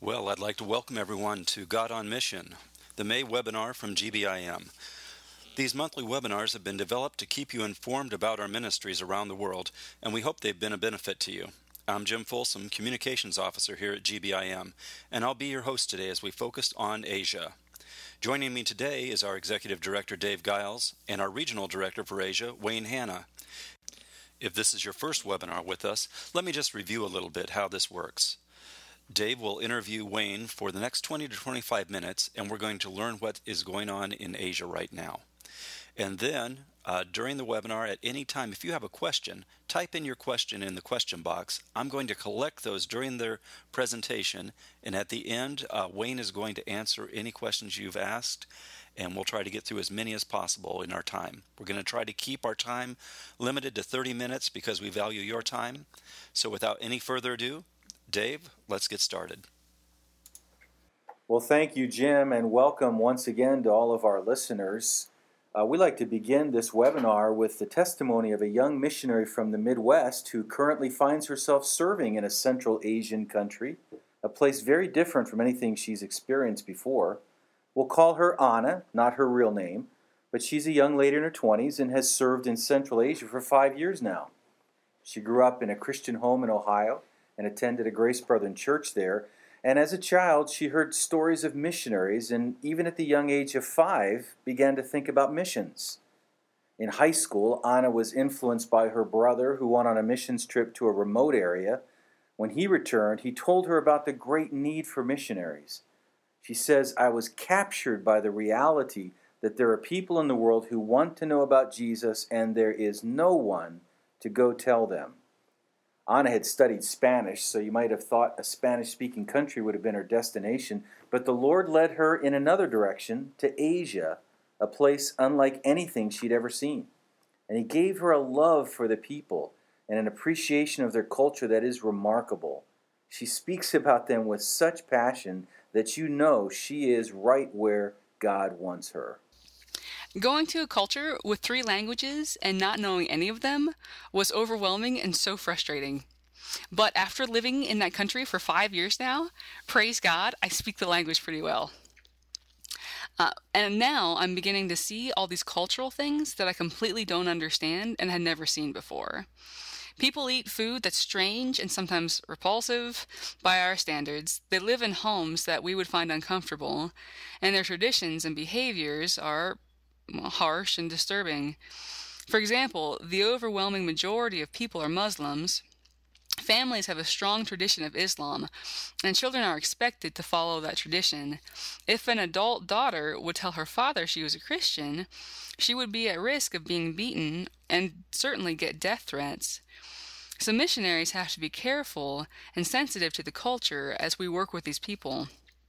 Well, I'd like to welcome everyone to God on Mission, the May webinar from GBIM. These monthly webinars have been developed to keep you informed about our ministries around the world, and we hope they've been a benefit to you. I'm Jim Folsom, Communications Officer here at GBIM, and I'll be your host today as we focus on Asia. Joining me today is our Executive Director, Dave Giles, and our Regional Director for Asia, Wayne Hanna. If this is your first webinar with us, let me just review a little bit how this works. Dave will interview Wayne for the next 20 to 25 minutes, and we're going to learn what is going on in Asia right now. And then, during the webinar, at any time, if you have a question, type in your question in the question box. I'm going to collect those during their presentation, and at the end, Wayne is going to answer any questions you've asked, and we'll try to get through as many as possible in our time. We're going to try to keep our time limited to 30 minutes because we value your time. So without any further ado, Dave, let's get started. Well, thank you, Jim, and welcome once again to all of our listeners. We'd like to begin this webinar with the testimony of a young missionary from the Midwest who currently finds herself serving in a Central Asian country, a place very different from anything she's experienced before. We'll call her Anna, not her real name, but she's a young lady in her 20s and has served in Central Asia for 5 years now. She grew up in a Christian home in Ohio and attended a Grace Brethren church there. And as a child, she heard stories of missionaries, and even at the young age of 5, began to think about missions. In high school, Anna was influenced by her brother, who went on a missions trip to a remote area. When he returned, he told her about the great need for missionaries. She says, "I was captured by the reality that there are people in the world who want to know about Jesus, and there is no one to go tell them." Anna had studied Spanish, so you might have thought a Spanish-speaking country would have been her destination, but the Lord led her in another direction, to Asia, a place unlike anything she'd ever seen. And He gave her a love for the people and an appreciation of their culture that is remarkable. She speaks about them with such passion that you know she is right where God wants her. Going to a culture with 3 languages and not knowing any of them was overwhelming and so frustrating. But after living in that country for 5 years now, praise God, I speak the language pretty well. And now I'm beginning to see all these cultural things that I completely don't understand and had never seen before. People eat food that's strange and sometimes repulsive by our standards. They live in homes that we would find uncomfortable, and their traditions and behaviors are harsh and disturbing. For example, the overwhelming majority of people are Muslims. Families have a strong tradition of Islam, and children are expected to follow that tradition. If an adult daughter would tell her father she was a Christian, she would be at risk of being beaten and certainly get death threats. So missionaries have to be careful and sensitive to the culture as we work with these people.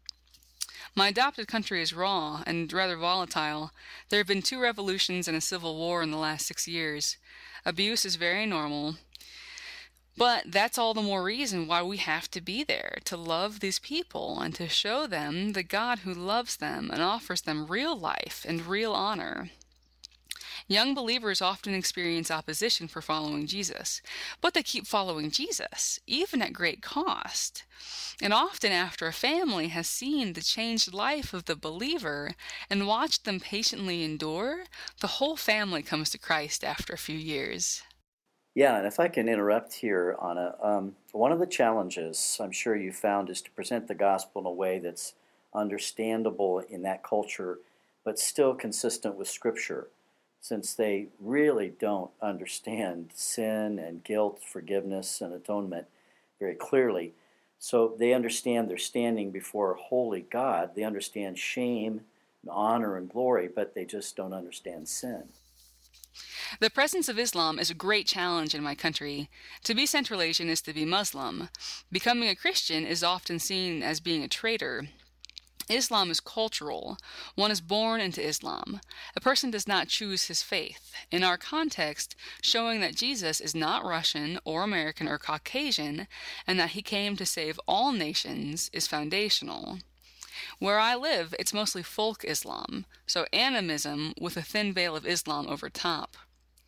My adopted country is raw and rather volatile. There have been 2 revolutions and a civil war in the last 6 years. Abuse is very normal. But that's all the more reason why we have to be there, to love these people and to show them the God who loves them and offers them real life and real honor. Young believers often experience opposition for following Jesus, but they keep following Jesus, even at great cost. And often after a family has seen the changed life of the believer and watched them patiently endure, the whole family comes to Christ after a few years. Yeah, and if I can interrupt here, Anna, one of the challenges I'm sure you found is to present the gospel in a way that's understandable in that culture, but still consistent with Scripture, since they really don't understand sin and guilt, forgiveness, and atonement very clearly. So they understand they're standing before a holy God. They understand shame and honor and glory, but they just don't understand sin. The presence of Islam is a great challenge in my country. To be Central Asian is to be Muslim. Becoming a Christian is often seen as being a traitor. Islam is cultural. One is born into Islam. A person does not choose his faith. In our context, showing that Jesus is not Russian or American or Caucasian, and that He came to save all nations is foundational. Where I live, it's mostly folk Islam, so animism with a thin veil of Islam over top.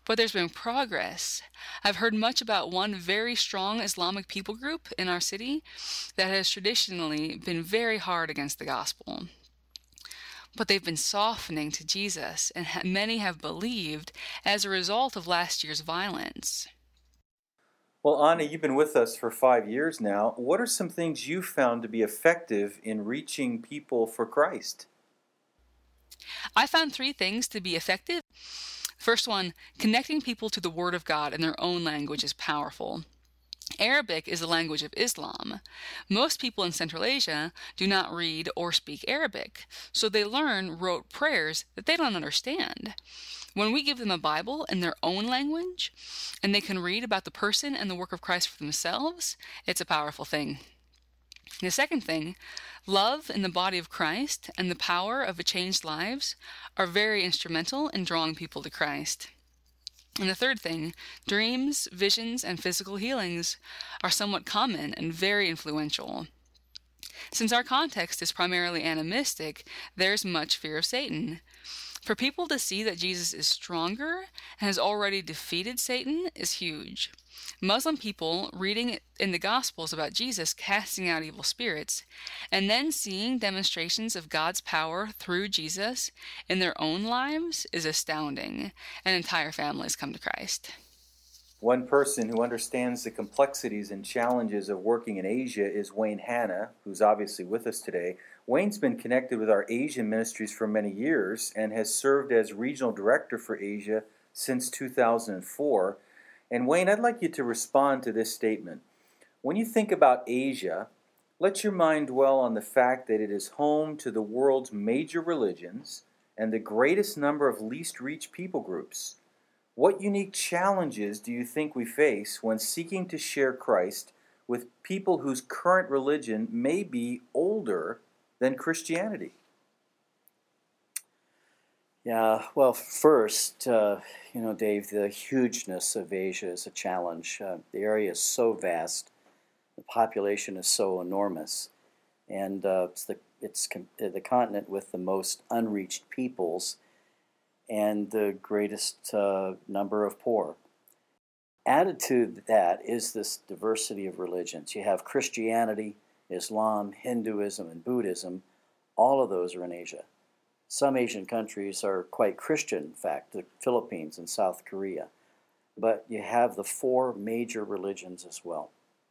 but there's been progress. I've heard much about one very strong Islamic people group in our city that has traditionally been very hard against the gospel. But they've been softening to Jesus, and many have believed as a result of last year's violence. Well, Anna, you've been with us for 5 years now. What are some things you found to be effective in reaching people for Christ? I found 3 things to be effective. First one, connecting people to the Word of God in their own language is powerful. Arabic is the language of Islam. Most people in Central Asia do not read or speak Arabic, so they learn rote prayers that they don't understand. When we give them a Bible in their own language, and they can read about the person and the work of Christ for themselves, it's a powerful thing. The second thing, love in the body of Christ and the power of changed lives are very instrumental in drawing people to Christ. And the third thing, dreams, visions, and physical healings are somewhat common and very influential. Since our context is primarily animistic, there's much fear of Satan. For people to see that Jesus is stronger and has already defeated Satan is huge. Muslim people reading in the Gospels about Jesus casting out evil spirits, and then seeing demonstrations of God's power through Jesus in their own lives is astounding, and entire families come to Christ. One person who understands the complexities and challenges of working in Asia is Wayne Hanna, who's obviously with us today. Wayne's been connected with our Asian ministries for many years and has served as regional director for Asia since 2004. And Wayne, I'd like you to respond to this statement. When you think about Asia, let your mind dwell on the fact that it is home to the world's major religions and the greatest number of least reached people groups. What unique challenges do you think we face when seeking to share Christ with people whose current religion may be older than Christianity? Yeah, well, first, Dave, the hugeness of Asia is a challenge. The area is so vast, the population is so enormous, and it's the continent with the most unreached peoples and the greatest number of poor. Added to that is this diversity of religions. You have Christianity, Islam, Hinduism, and Buddhism. All of those are in Asia. Some Asian countries are quite Christian, in fact, the Philippines and South Korea. But you have the 4 major religions as well.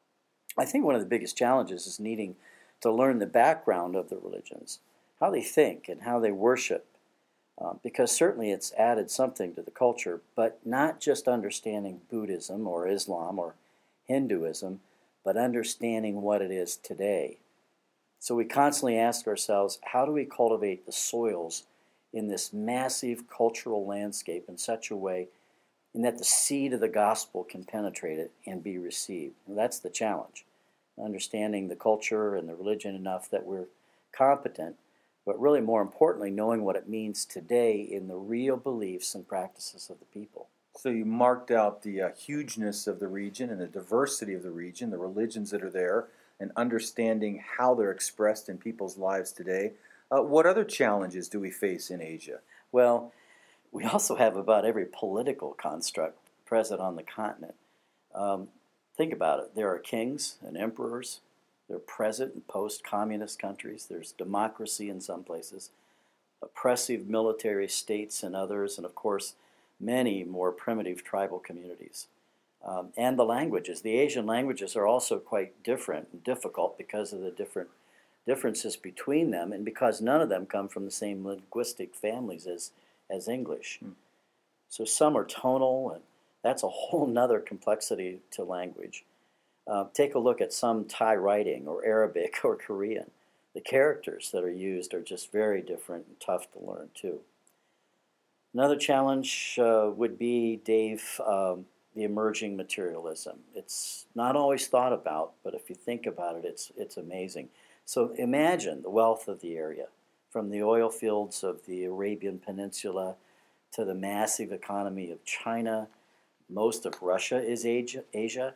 I think one of the biggest challenges is needing to learn the background of the religions, how they think and how they worship, because certainly it's added something to the culture, but not just understanding Buddhism or Islam or Hinduism, but understanding what it is today. So we constantly ask ourselves, how do we cultivate the soils in this massive cultural landscape in such a way and that the seed of the gospel can penetrate it and be received? And that's the challenge, understanding the culture and the religion enough that we're competent, but really more importantly, knowing what it means today in the real beliefs and practices of the people. So you marked out the hugeness of the region and the diversity of the region, the religions that are there, and understanding how they're expressed in people's lives today. What other challenges do we face in Asia? Well, we also have about every political construct present on the continent. Think about it. There are kings and emperors. They're present in post-communist countries. There's democracy in some places, oppressive military states in others, and of course, many more primitive tribal communities. And the languages. The Asian languages are also quite different and difficult because of the differences between them and because none of them come from the same linguistic families as English. So some are tonal, and that's a whole nother complexity to language. Take a look at some Thai writing or Arabic or Korean. The characters that are used are just very different and tough to learn too. Another challenge would be, Dave, the emerging materialism. It's not always thought about, but if you think about it, it's amazing. So imagine the wealth of the area, from the oil fields of the Arabian Peninsula to the massive economy of China. Most of Russia is Asia,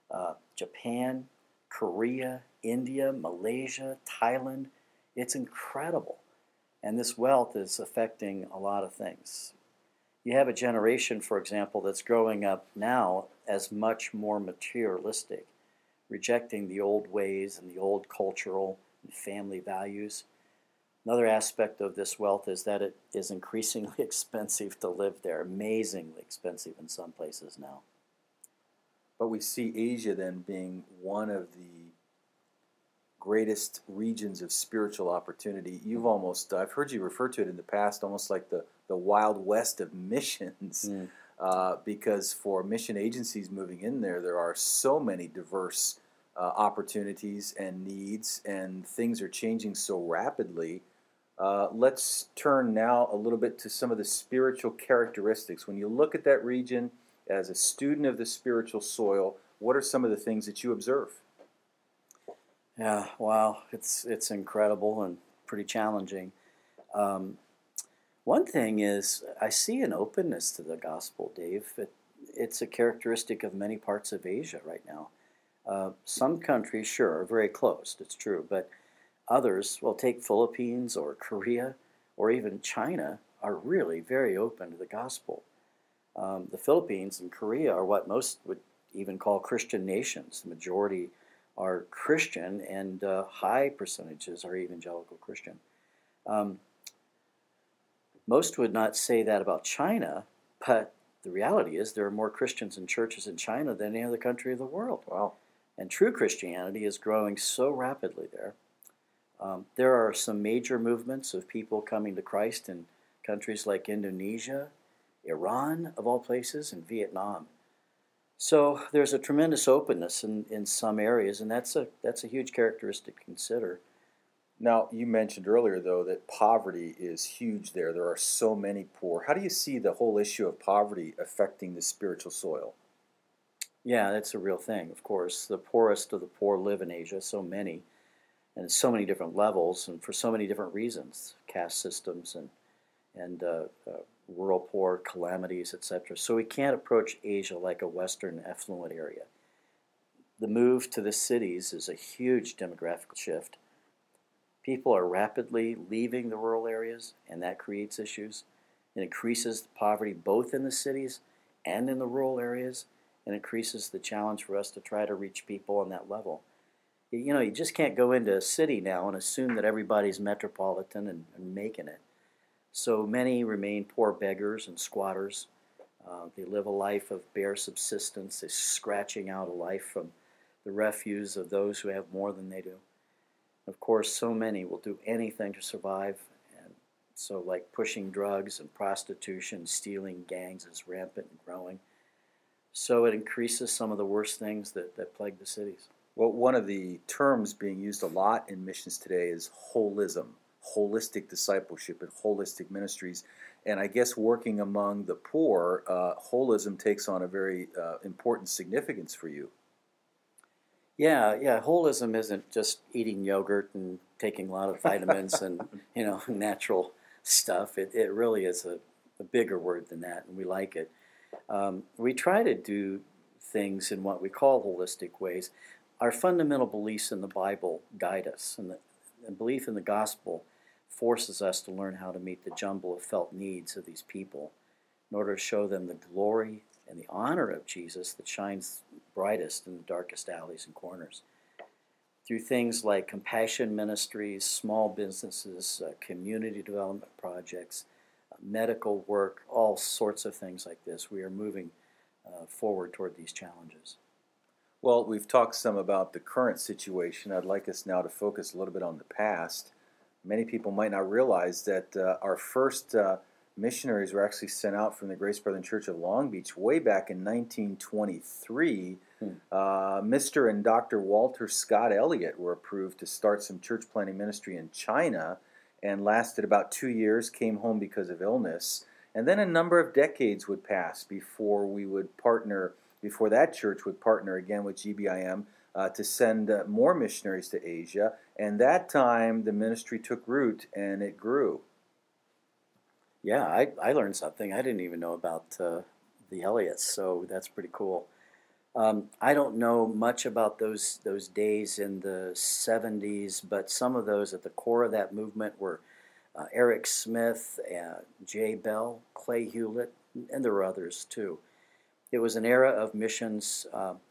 Japan, Korea, India, Malaysia, Thailand. It's incredible. And this wealth is affecting a lot of things. You have a generation, for example, that's growing up now as much more materialistic, rejecting the old ways and the old cultural and family values. Another aspect of this wealth is that it is increasingly expensive to live there, amazingly expensive in some places now. But we see Asia then being one of the greatest regions of spiritual opportunity. I've heard you refer to it in the past, almost like the Wild West of missions, because for mission agencies moving in there, there are so many diverse opportunities and needs, and things are changing so rapidly. Let's turn now a little bit to some of the spiritual characteristics. When you look at that region as a student of the spiritual soil, what are some of the things that you observe? Yeah, wow, it's incredible and pretty challenging. One thing is I see an openness to the gospel, Dave. It's a characteristic of many parts of Asia right now. Some countries, sure, are very closed, it's true, but others, well, take Philippines or Korea or even China, are really very open to the gospel. The Philippines and Korea are what most would even call Christian nations. The majority are Christian, and high percentages are evangelical Christian. Most would not say that about China, but the reality is there are more Christians in churches in China than any other country of the world. Wow. And true Christianity is growing so rapidly there. There are some major movements of people coming to Christ in countries like Indonesia, Iran, of all places, and Vietnam. So there's a tremendous openness in some areas, and that's a huge characteristic to consider. Now, you mentioned earlier, though, that poverty is huge there. There are so many poor. How do you see the whole issue of poverty affecting the spiritual soil? Yeah, that's a real thing, of course. The poorest of the poor live in Asia, so many, and so many different levels, and for so many different reasons, caste systems and rural poor, calamities, etc. So we can't approach Asia like a Western affluent area. The move to the cities is a huge demographic shift. People are rapidly leaving the rural areas, and that creates issues. It increases the poverty both in the cities and in the rural areas, and increases the challenge for us to try to reach people on that level. You just can't go into a city now and assume that everybody's metropolitan and making it. So many remain poor beggars and squatters. They live a life of bare subsistence. They're scratching out a life from the refuse of those who have more than they do. Of course, so many will do anything to survive, and so like pushing drugs and prostitution, stealing gangs is rampant and growing. So it increases some of the worst things that plague the cities. Well, one of the terms being used a lot in missions today is holism, holistic discipleship and holistic ministries. And I guess working among the poor, holism takes on a very important significance for you. Yeah, holism isn't just eating yogurt and taking a lot of vitamins and, natural stuff. It really is a bigger word than that, and we like it. We try to do things in what we call holistic ways. Our fundamental beliefs in the Bible guide us, and the belief in the gospel forces us to learn how to meet the jumble of felt needs of these people in order to show them the glory and the honor of Jesus that shines brightest in the darkest alleys and corners. Through things like compassion ministries, small businesses, community development projects, medical work, all sorts of things like this, we are moving forward toward these challenges. Well, we've talked some about the current situation. I'd like us now to focus a little bit on the past. Many people might not realize that our first missionaries were actually sent out from the Grace Brethren Church of Long Beach way back in 1923. Mr. and Dr. Walter Scott Elliott were approved to start some church planting ministry in China and lasted about 2 years, came home because of illness. And then a number of decades would pass before that church would partner again with GBIM to send more missionaries to Asia. And that time the ministry took root and it grew. Yeah, I learned something. I didn't even know about the Elliots, so that's pretty cool. I don't know much about those days in the 70s, but some of those at the core of that movement were Eric Smith, Jay Bell, Clay Hewlett, and there were others too. It was an era of missions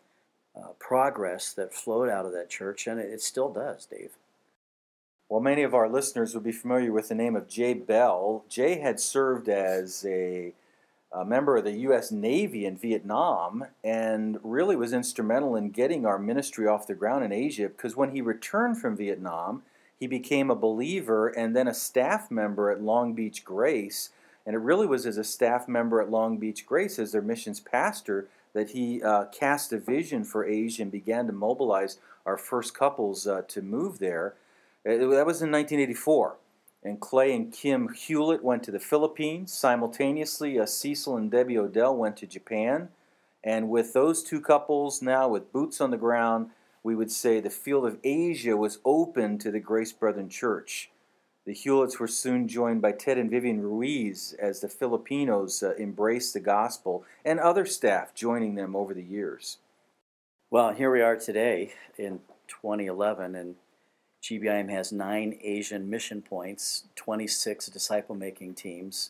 progress that flowed out of that church, and it still does, Dave. Well, many of our listeners would be familiar with the name of Jay Bell. Jay had served as a member of the U.S. Navy in Vietnam and really was instrumental in getting our ministry off the ground in Asia, because when he returned from Vietnam, he became a believer and then a staff member at Long Beach Grace. And it really was as a staff member at Long Beach Grace, as their missions pastor, that he cast a vision for Asia and began to mobilize our first couples to move there. That was in 1984. And Clay and Kim Hewlett went to the Philippines. Simultaneously, Cecil and Debbie Odell went to Japan. And with those two couples now with boots on the ground, we would say the field of Asia was open to the Grace Brethren Church. The Hewletts were soon joined by Ted and Vivian Ruiz as the Filipinos embraced the gospel, and other staff joining them over the years. Well, here we are today in 2011, and GBIM has 9 Asian mission points, 26 disciple-making teams.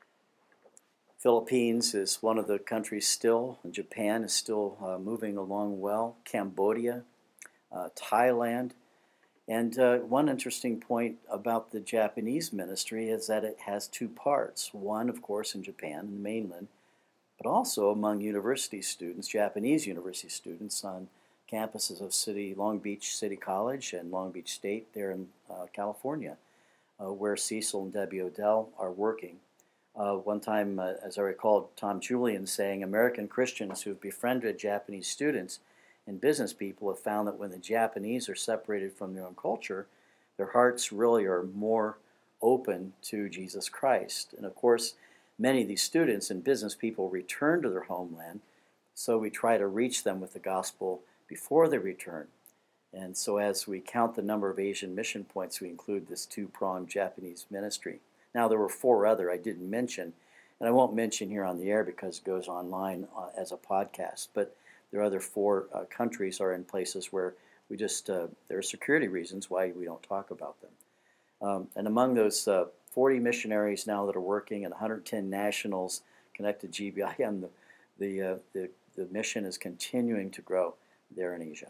Philippines is one of the countries still, and Japan is still moving along well. Cambodia, Thailand. And one interesting point about the Japanese ministry is that it has 2 parts. One, of course, in Japan, in the mainland, but also among university students, Japanese university students on campuses of Long Beach City College and Long Beach State there in California, where Cecil and Debbie Odell are working. One time, as I recall, Tom Julian saying, American Christians who have befriended Japanese students and business people have found that when the Japanese are separated from their own culture, their hearts really are more open to Jesus Christ. And of course, many of these students and business people return to their homeland, so we try to reach them with the gospel before they return. And so as we count the number of Asian mission points, we include this 2-pronged Japanese ministry. Now, there were 4 other I didn't mention, and I won't mention here on the air because it goes online as a podcast, but there are other 4 countries are in places where we just, there are security reasons why we don't talk about them. And among those 40 missionaries now that are working and 110 nationals connected to GBIM, the mission is continuing to grow there in Asia.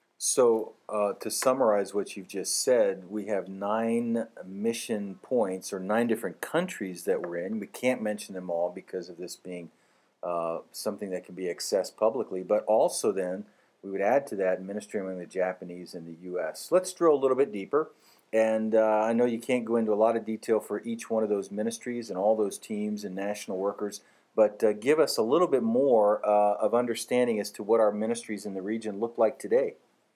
So to summarize what you've just said, we have 9 mission points, or 9 different countries that we're in. We can't mention them all because of this being something that can be accessed publicly, but also then we would add to that ministry among the Japanese and the U.S. Let's drill a little bit deeper, and I know you can't go into a lot of detail for each one of those ministries and all those teams and national workers, but give us a little bit more of understanding as to what our ministries in the region look like today.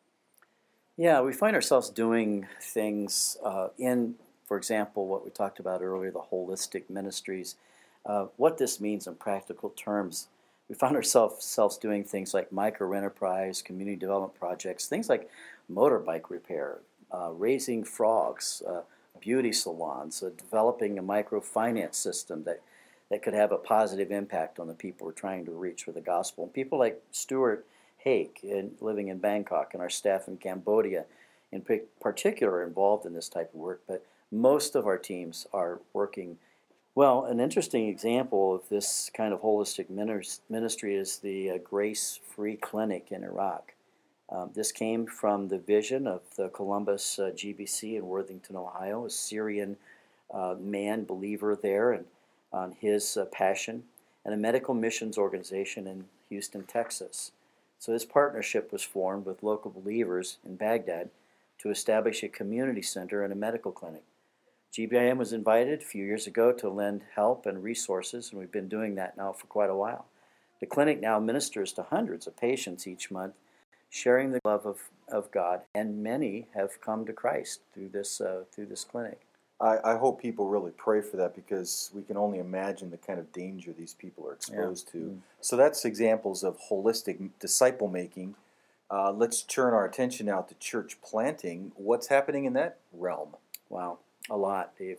Yeah, we find ourselves doing things in, for example, what we talked about earlier, the holistic ministries. What this means in practical terms, we find ourselves doing things like micro-enterprise, community development projects, things like motorbike repair, raising frogs, beauty salons, developing a microfinance system that could have a positive impact on the people we're trying to reach with the gospel. And people like Stuart Hake, living in Bangkok, and our staff in Cambodia in particular are involved in this type of work, but most of our teams are working. Well, an interesting example of this kind of holistic ministry is the Grace Free Clinic in Iraq. This came from the vision of the Columbus GBC in Worthington, Ohio, a Syrian man, believer there, and on his passion, and a medical missions organization in Houston, Texas. So this partnership was formed with local believers in Baghdad to establish a community center and a medical clinic. GBIM was invited a few years ago to lend help and resources, and we've been doing that now for quite a while. The clinic now ministers to hundreds of patients each month, sharing the love of God, and many have come to Christ through this clinic. I hope people really pray for that, because we can only imagine the kind of danger these people are exposed to. Mm. So that's examples of holistic disciple making. Let's turn our attention now to church planting. What's happening in that realm? Wow, a lot, Dave.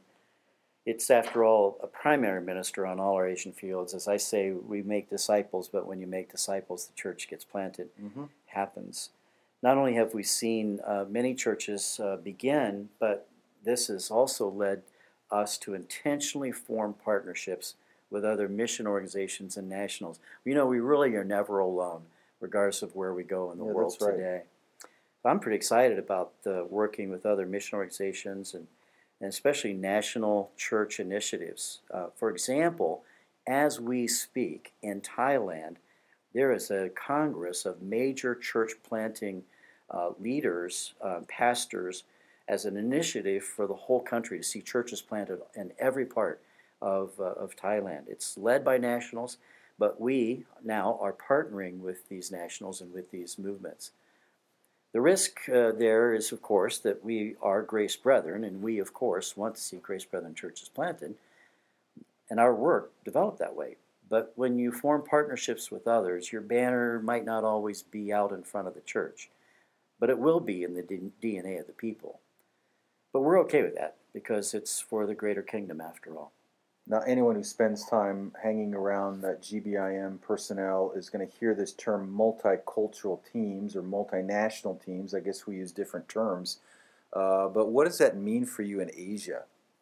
It's, after all, a primary minister on all our Asian fields. As I say, we make disciples, but when you make disciples, the church gets planted. Mm-hmm. Happens. Not only have we seen many churches begin, but this has also led us to intentionally form partnerships with other mission organizations and nationals. You know, we really are never alone, regardless of where we go in the world that's right. today. So I'm pretty excited about working with other mission organizations and especially national church initiatives. For example, as we speak in Thailand, there is a congress of major church planting leaders, pastors, as an initiative for the whole country to see churches planted in every part of Thailand. It's led by nationals, but we now are partnering with these nationals and with these movements. The risk there is, of course, that we are Grace Brethren, and we, of course, want to see Grace Brethren churches planted, and our work developed that way. But when you form partnerships with others, your banner might not always be out in front of the church, but it will be in the DNA of the people. But we're okay with that because it's for the greater kingdom after all. Now, anyone who spends time hanging around that GBIM personnel is going to hear this term multicultural teams or multinational teams. I guess we use different terms. But what does that mean for you in Asia?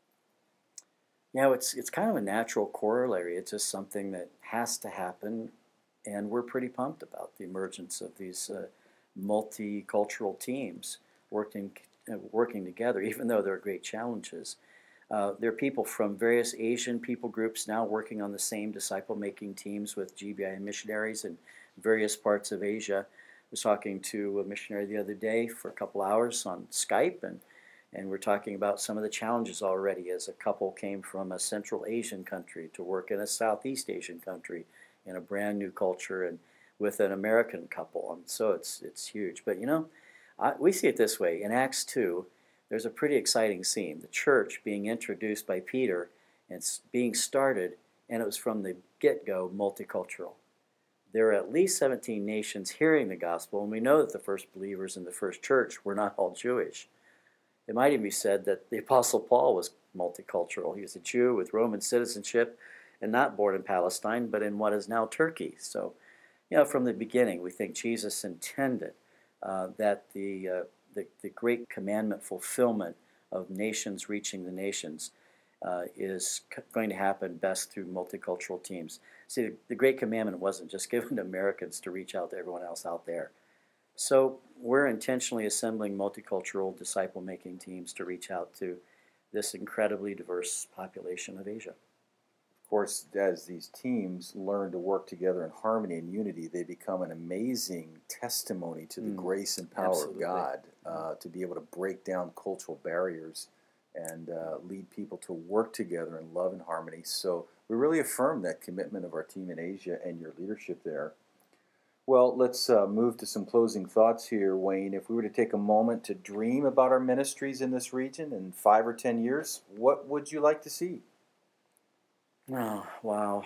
Yeah, it's kind of a natural corollary. It's just something that has to happen, and we're pretty pumped about the emergence of these multicultural teams working together, even though there are great challenges. There are people from various Asian people groups now working on the same disciple-making teams with GBI missionaries in various parts of Asia. I was talking to a missionary the other day for a couple hours on Skype, and we're talking about some of the challenges already as a couple came from a Central Asian country to work in a Southeast Asian country in a brand new culture and with an American couple. And so it's huge. But you know, we see it this way. In Acts 2, there's a pretty exciting scene. The church being introduced by Peter and being started, and it was from the get-go multicultural. There are at least 17 nations hearing the gospel, and we know that the first believers in the first church were not all Jewish. It might even be said that the Apostle Paul was multicultural. He was a Jew with Roman citizenship and not born in Palestine, but in what is now Turkey. So, you know, from the beginning, we think Jesus intended that the great commandment fulfillment of nations reaching the nations is going to happen best through multicultural teams. See, the great commandment wasn't just given to Americans to reach out to everyone else out there. So we're intentionally assembling multicultural disciple-making teams to reach out to this incredibly diverse population of Asia. Of course, as these teams learn to work together in harmony and unity, they become an amazing testimony to the grace and power Absolutely. of God to be able to break down cultural barriers and lead people to work together in love and harmony. So we really affirm that commitment of our team in Asia and your leadership there. Well, let's move to some closing thoughts here, Wayne. If we were to take a moment to dream about our ministries in this region in 5 or 10 years, what would you like to see? Oh, wow.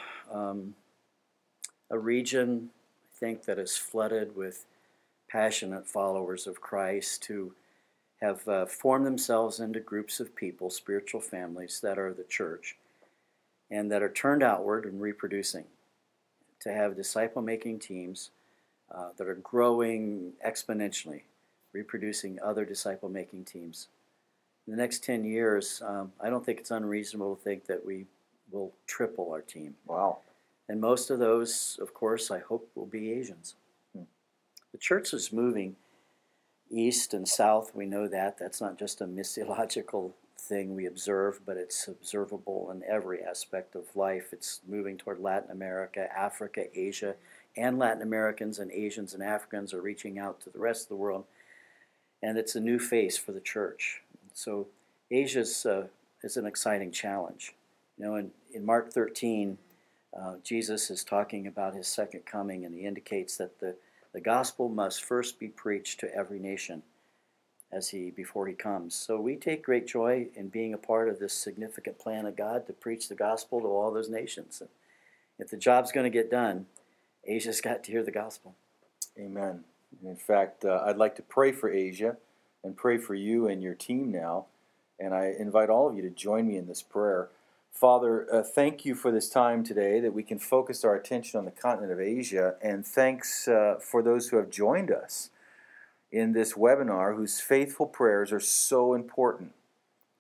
A region, I think, that is flooded with passionate followers of Christ who have formed themselves into groups of people, spiritual families that are the church, and that are turned outward and reproducing. To have disciple-making teams that are growing exponentially, reproducing other disciple-making teams. In the next 10 years, I don't think it's unreasonable to think that we will triple our team. Wow. And most of those, of course, I hope will be Asians. The church is moving east and south. We know that. That's not just a missiological thing we observe, but it's observable in every aspect of life. It's moving toward Latin America, Africa, Asia, and Latin Americans and Asians and Africans are reaching out to the rest of the world. And it's a new face for the church. So Asia is an exciting challenge. You know, in Mark 13, Jesus is talking about his second coming, and he indicates that the gospel must first be preached to every nation before he comes. So we take great joy in being a part of this significant plan of God to preach the gospel to all those nations. And if the job's going to get done, Asia's got to hear the gospel. Amen. In fact, I'd like to pray for Asia and pray for you and your team now. And I invite all of you to join me in this prayer. Father, thank you for this time today that we can focus our attention on the continent of Asia. And thanks for those who have joined us in this webinar whose faithful prayers are so important.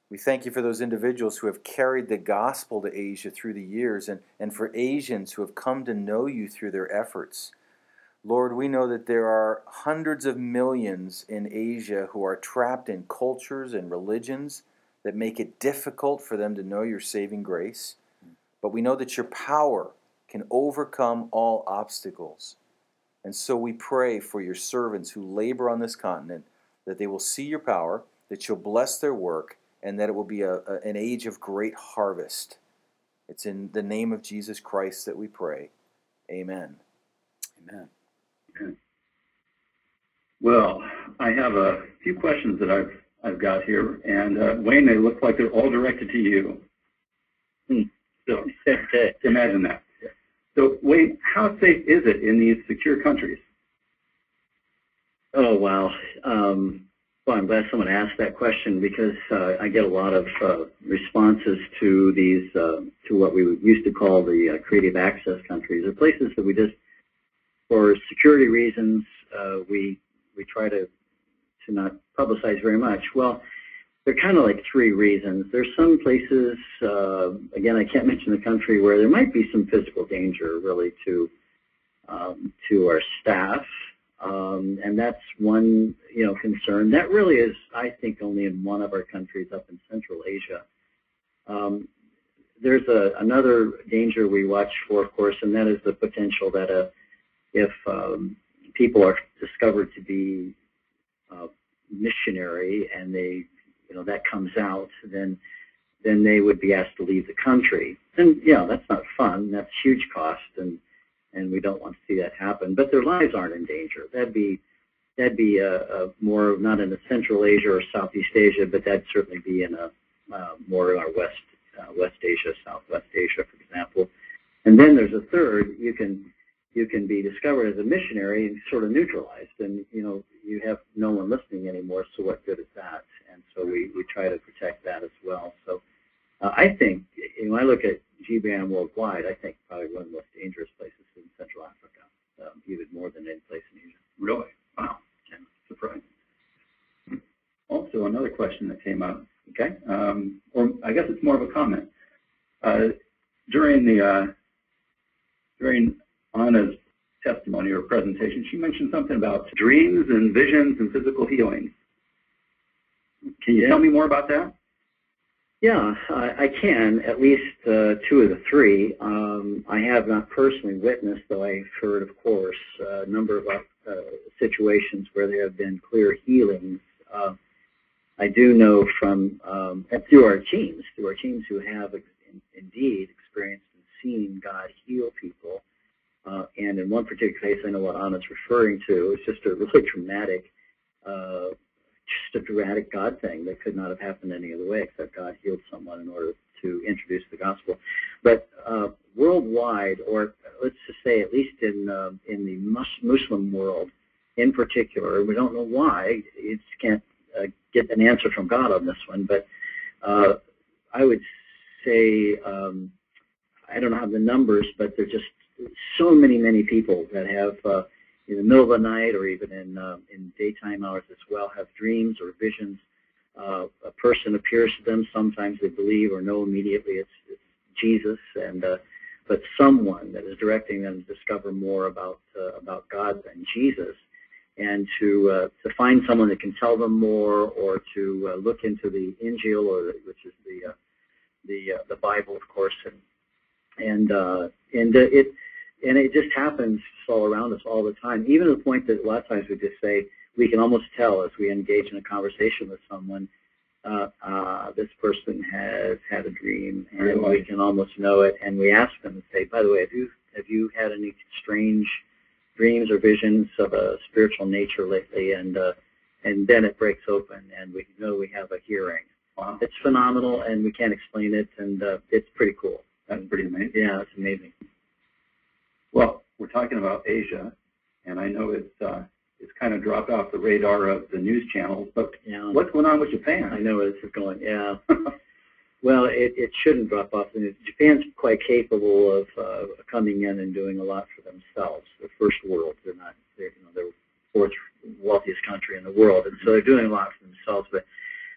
We thank you for those individuals who have carried the gospel to Asia through the years, and for Asians who have come to know you through their efforts. Lord, we know that there are hundreds of millions in Asia who are trapped in cultures and religions that make it difficult for them to know your saving grace. But we know that your power can overcome all obstacles. And so we pray for your servants who labor on this continent, that they will see your power, that you'll bless their work, and that it will be an age of great harvest. It's in the name of Jesus Christ that we pray. Amen. Amen. Okay. Well, I have a few questions that I've got here, and Wayne, they look like they're all directed to you. So imagine that. So, Wayne, how safe is it in these secure countries? Oh, wow. Well, I'm glad someone asked that question, because I get a lot of responses to these, to what we used to call the creative access countries, or places that we just, for security reasons, we try to not publicize very much. Well, they're kind of like three reasons. There's some places, again, I can't mention the country, where there might be some physical danger, really, to our staff. And that's one, concern. That really is, I think, only in one of our countries up in Central Asia. There's another danger we watch for, of course, and that is the potential that if people are discovered to be missionary, and they, that comes out, then they would be asked to leave the country. And that's not fun. That's huge cost, and we don't want to see that happen. But their lives aren't in danger. That'd be more not in the Central Asia or Southeast Asia, but that'd certainly be in more in our West Asia, Southwest Asia, for example. And then there's a third. You can be discovered as a missionary and sort of neutralized, and you have no one listening anymore. So what good is that? And so we try to protect that as well. So I think when I look at GBIAM worldwide, I think probably one of the most dangerous places in Central Africa, even more than any place in Asia. Really? Wow. Yeah, surprising. Also, another question that came up. Okay. Or I guess it's more of a comment. During Anna's testimony or presentation, she mentioned something about dreams and visions and physical healing. Can you tell me more about that? Yeah, I can, at least two of the three. I have not personally witnessed, though I've heard, of course, a number of situations where there have been clear healings. I do know from, through our teams who have indeed experienced and seen God heal people. And in one particular case, I know what Anna's referring to. It's just a really dramatic God thing that could not have happened any other way, except God healed someone in order to introduce the gospel. But worldwide, or let's just say at least in the Muslim world in particular, we don't know why. You just can't get an answer from God on this one. But I would say, I don't have the numbers, but there are just so many people that have in the middle of the night, or even in daytime hours as well, have dreams or visions. A person appears to them. Sometimes they believe or know immediately it's Jesus, but someone that is directing them to discover more about God and Jesus, and to find someone that can tell them more, or to look into the Injil, which is the Bible, of course, and it just happens all around us all the time, even to the point that a lot of times we just say, we can almost tell as we engage in a conversation with someone, this person has had a dream, and we can almost know it, and we ask them and say, by the way, have you had any strange dreams or visions of a spiritual nature lately? And then it breaks open, and we know we have a hearing. Wow. It's phenomenal, and we can't explain it, and it's pretty cool. That's pretty amazing. Yeah, it's amazing. Well, we're talking about Asia, and I know it's kind of dropped off the radar of the news channels, but what's going on with Japan? I know where this is going, yeah. Well, it shouldn't drop off. Japan's quite capable of coming in and doing a lot for themselves. They're first world. They're the fourth wealthiest country in the world, and so they're doing a lot for themselves. But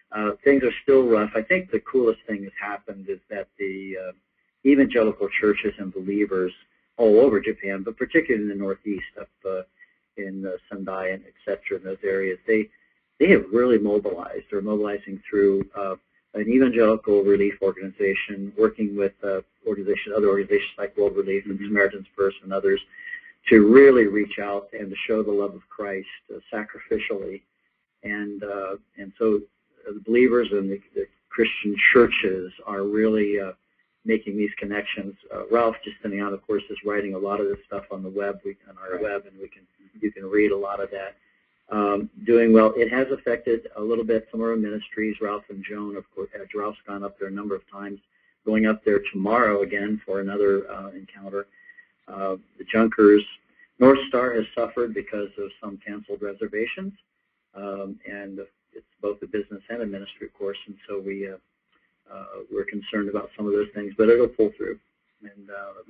things are still rough. I think the coolest thing that's happened is that the evangelical churches and believers all over Japan, but particularly in the Northeast, up in Sendai and et cetera, in those areas, they have really mobilized. They're mobilizing through an evangelical relief organization, working with other organizations like World Relief and Samaritan's Purse and others, to really reach out and to show the love of Christ sacrificially. And so the believers and the Christian churches are really making these connections. Ralph Justinian, of course, is writing a lot of this stuff on the web, on our web, and you can read a lot of that. Doing well. It has affected a little bit some of our ministries. Ralph and Joan, of course, Ralph's gone up there a number of times, going up there tomorrow again for another encounter. The Junkers, North Star has suffered because of some canceled reservations, and it's both a business and a ministry, of course, and so we're concerned about some of those things, but it'll pull through. And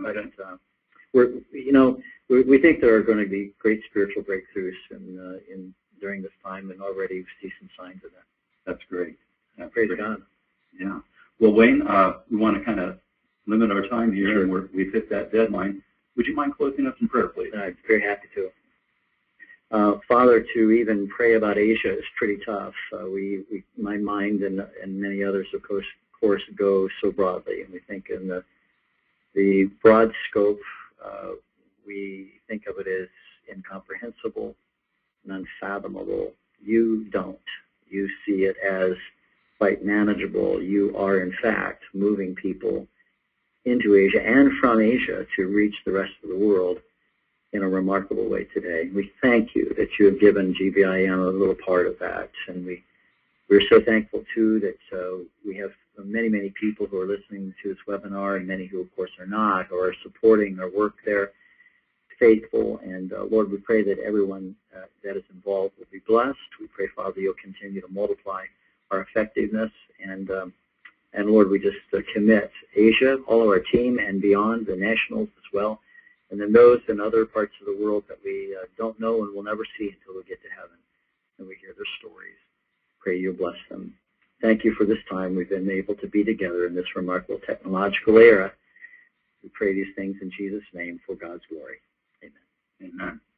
we think there are going to be great spiritual breakthroughs during this time, and already we see some signs of that. That's great. Praise God. Yeah. Well, Wayne, we want to kind of limit our time here, sure. And we've hit that deadline. Would you mind closing us in prayer, please? I'd be very happy to. Father, to even pray about Asia is pretty tough. My mind and many others, of course, go so broadly, and we think in the broad scope. We think of it as incomprehensible and unfathomable. You don't. You see it as quite manageable. You are, in fact, moving people into Asia and from Asia to reach the rest of the world in a remarkable way today. We thank you that you have given GBIM a little part of that, and we're so thankful, too, that we have many, many people who are listening to this webinar, and many who, of course, are not, or are supporting our work there, faithful. And, Lord, we pray that everyone that is involved will be blessed. We pray, Father, you'll continue to multiply our effectiveness. And Lord, we just commit Asia, all of our team, and beyond, the nationals as well, and then those in other parts of the world that we don't know and will never see until we get to heaven and we hear their stories. Pray you bless them. Thank you for this time we've been able to be together in this remarkable technological era. We pray these things in Jesus' name for God's glory. Amen. Amen.